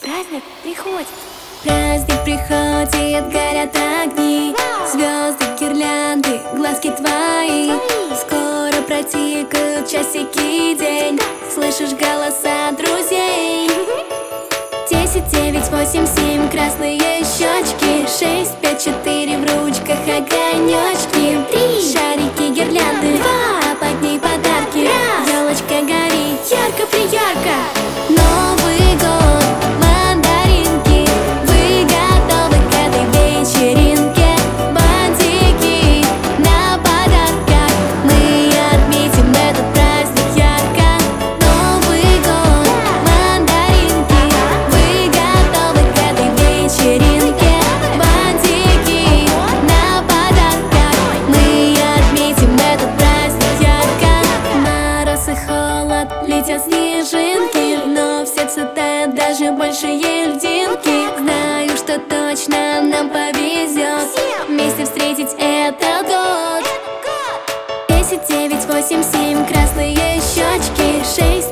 Праздник приходит. Праздник приходит, горят огни, звезды, гирлянды, глазки твои. Скоро протикают часики день, слышишь голоса друзей. 10, 9, 8, 7, красные щечки, 6, 5, 4, в ручках огонечки. 3, шарики, гирлянды, 2, а под ней подарки. Елочка горит ярко-приярко. Новый год, мандаринки, вы готовы к этой вечеринке? Бантики на подарках, мы отметим этот праздник ярко. Новый год, мандаринки, вы готовы к этой вечеринке? Бантики на подарках, мы отметим этот праздник ярко. Мороз и холод, летят снежинки, но в сердце тает даже большие льдинки. Знаю, что точно нам повезет вместе встретить этот год. 10, 9, 8, 7, красные щечки, 6,